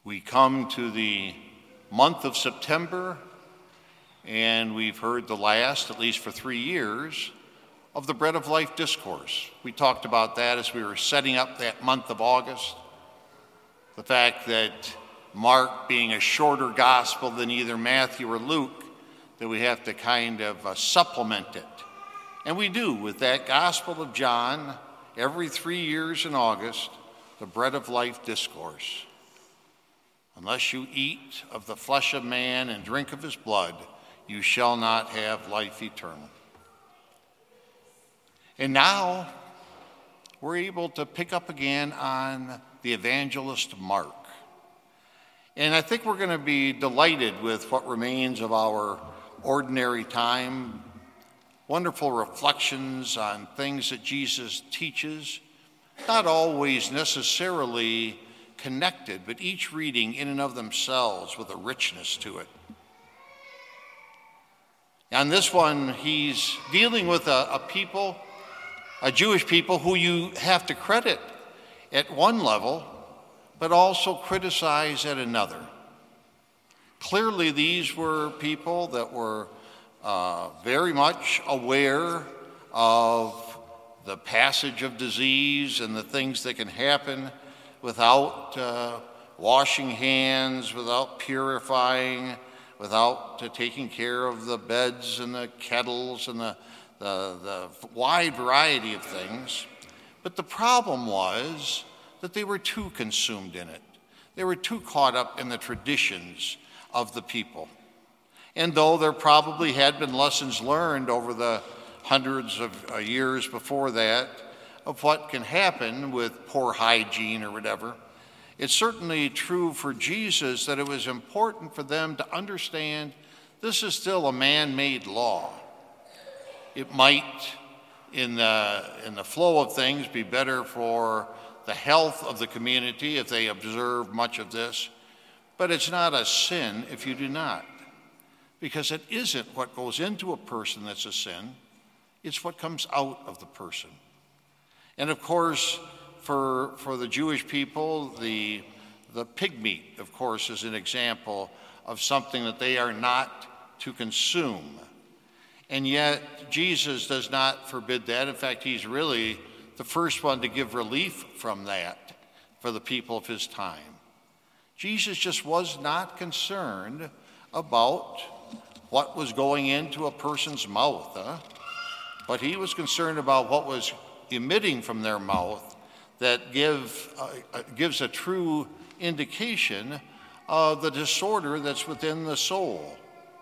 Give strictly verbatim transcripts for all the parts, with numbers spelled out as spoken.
We come to the month of September, and we've heard the last, at least for three years, of the Bread of Life discourse. We talked about that as we were setting up that month of August. The fact that Mark, being a shorter gospel than either Matthew or Luke, that we have to kind of uh, supplement it. And we do with that Gospel of John, every three years in August, the Bread of Life discourse. Unless you eat of the flesh of man and drink of his blood, you shall not have life eternal. And now we're able to pick up again on the evangelist Mark. And I think we're going to be delighted with what remains of our ordinary time. Wonderful reflections on things that Jesus teaches, not always necessarily connected, but each reading in and of themselves with a richness to it. On this one, he's dealing with a, a people, a Jewish people who you have to credit at one level, but also criticize at another. Clearly, these were people that were uh, very much aware of the passage of disease and the things that can happen without uh, washing hands, without purifying, without uh, taking care of the beds and the kettles and the, the, the wide variety of things. But the problem was that they were too consumed in it. They were too caught up in the traditions of the people. And though there probably had been lessons learned over the hundreds of uh, years before that, of what can happen with poor hygiene or whatever, it's certainly true for Jesus that it was important for them to understand this is still a man-made law. It might, in the, in the flow of things, be better for the health of the community if they observe much of this, but it's not a sin if you do not, because it isn't what goes into a person that's a sin, it's what comes out of the person. And of course, for, for the Jewish people, the, the pig meat, of course, is an example of something that they are not to consume. And yet, Jesus does not forbid that. In fact, he's really the first one to give relief from that for the people of his time. Jesus just was not concerned about what was going into a person's mouth, huh? But he was concerned about what was emitting from their mouth that give, uh, gives a true indication of the disorder that's within the soul.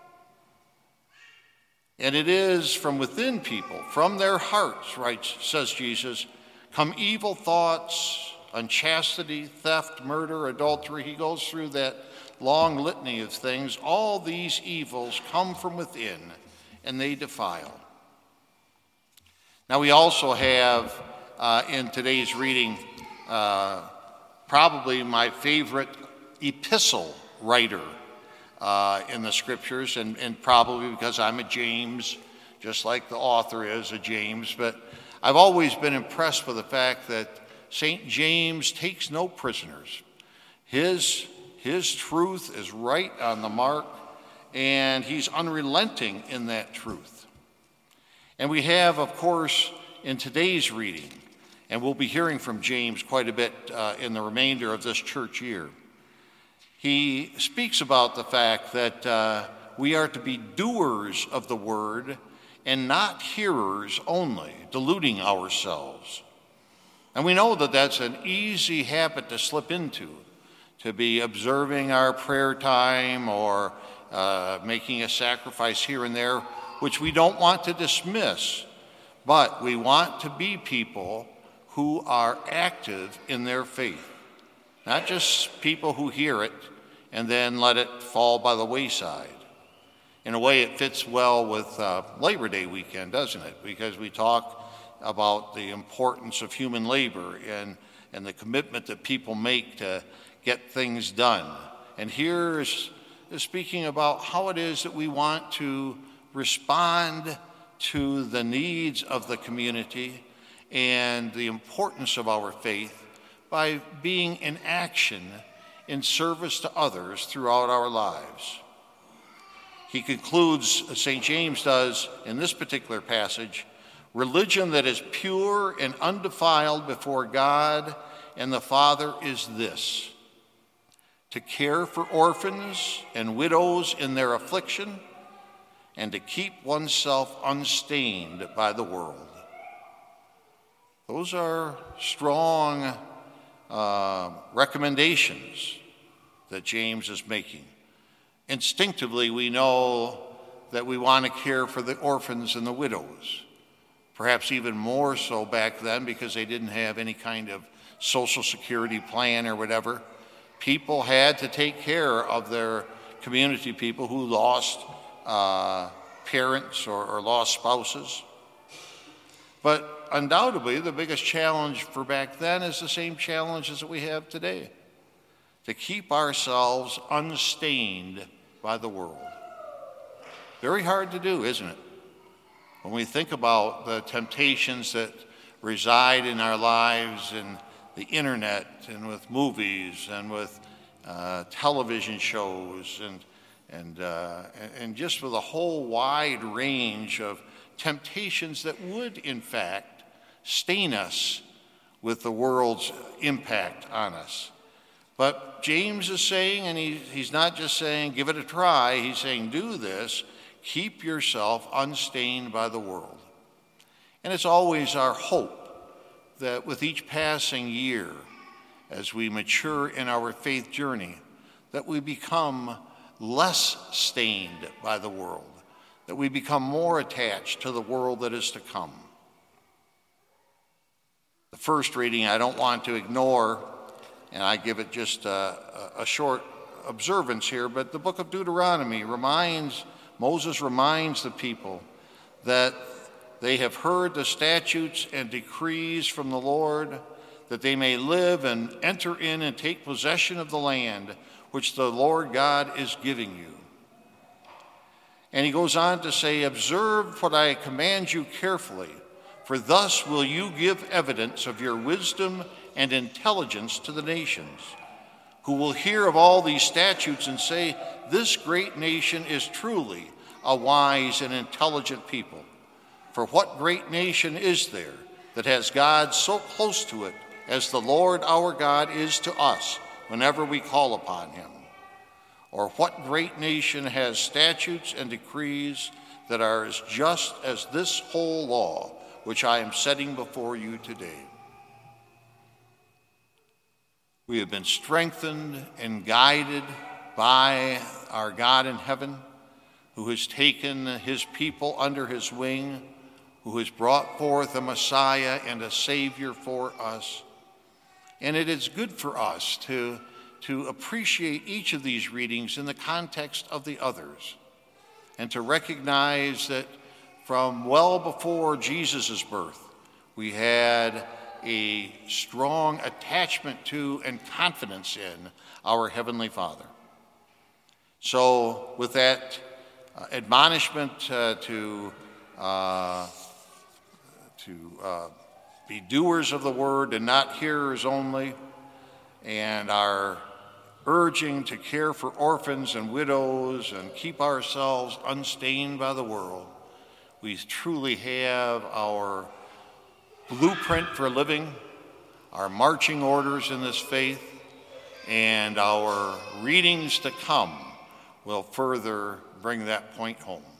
And it is from within people, from their hearts, writes, says Jesus, come evil thoughts, unchastity, theft, murder, adultery. He goes through that long litany of things. All these evils come from within, and they defile. Now, we also have uh, in today's reading uh, probably my favorite epistle writer uh, in the scriptures, and, and probably because I'm a James, just like the author is a James, but I've always been impressed with the fact that Saint James takes no prisoners. His, his truth is right on the mark, and he's unrelenting in that truth. And we have, of course, in today's reading, and we'll be hearing from James quite a bit uh, in the remainder of this church year, he speaks about the fact that uh, we are to be doers of the word and not hearers only, deluding ourselves. And we know that that's an easy habit to slip into, to be observing our prayer time or uh, making a sacrifice here and there, which we don't want to dismiss, but we want to be people who are active in their faith, not just people who hear it and then let it fall by the wayside. In a way, it fits well with uh, Labor Day weekend, doesn't it? Because we talk about the importance of human labor and, and the commitment that people make to get things done. And here is, is speaking about how it is that we want to respond to the needs of the community and the importance of our faith by being in action in service to others throughout our lives. He concludes, Saint James does in this particular passage, religion that is pure and undefiled before God and the Father is this: to care for orphans and widows in their affliction, and to keep oneself unstained by the world. Those are strong uh, recommendations that James is making. Instinctively, we know that we want to care for the orphans and the widows, perhaps even more so back then because they didn't have any kind of social security plan or whatever. People had to take care of their community people who lost uh, parents or, or lost spouses. But undoubtedly, the biggest challenge for back then is the same challenges that we have today: to keep ourselves unstained by the world. Very hard to do, isn't it? When we think about the temptations that reside in our lives in the internet and with movies and with uh, television shows and and uh, and just with a whole wide range of temptations that would, in fact, stain us with the world's impact on us. But James is saying, and he, he's not just saying, give it a try, he's saying, do this, keep yourself unstained by the world. And it's always our hope that with each passing year, as we mature in our faith journey, that we become less stained by the world, that we become more attached to the world that is to come. The first reading I don't want to ignore, and I give it just a, a short observance here, but the book of Deuteronomy reminds, Moses reminds the people that they have heard the statutes and decrees from the Lord, that they may live and enter in and take possession of the land which the Lord God is giving you. And he goes on to say, observe what I command you carefully, for thus will you give evidence of your wisdom and intelligence to the nations, who will hear of all these statutes and say, this great nation is truly a wise and intelligent people. For what great nation is there that has God so close to it as the Lord our God is to us whenever we call upon him? Or what great nation has statutes and decrees that are as just as this whole law which I am setting before you today? We have been strengthened and guided by our God in heaven, who has taken his people under his wing, who has brought forth a Messiah and a Savior for us. And it is good for us to, to appreciate each of these readings in the context of the others, and to recognize that from well before Jesus' birth, we had a strong attachment to and confidence in our Heavenly Father. So with that uh, admonishment uh, to, uh, to uh, be doers of the word and not hearers only, and our urging to care for orphans and widows and keep ourselves unstained by the world, we truly have our blueprint for living, our marching orders in this faith, and our readings to come will further bring that point home.